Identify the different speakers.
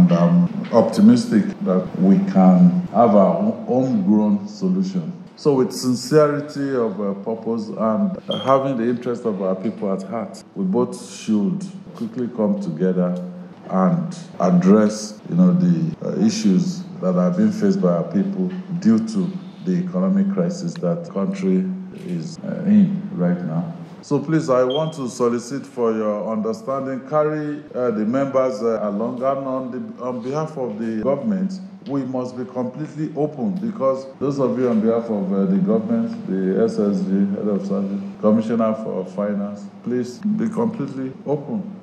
Speaker 1: And I'm optimistic that we can have our homegrown solution. So with sincerity of purpose and having the interest of our people at heart, we both should quickly come together and address, the issues that are being faced by our people due to the economic crisis that the country is in right now. So please, I want to solicit for your understanding, carry the members along, and on behalf of the government, we must be completely open, because those of you on behalf of the government, the SSG, Head of Service, Commissioner for Finance, please be completely open.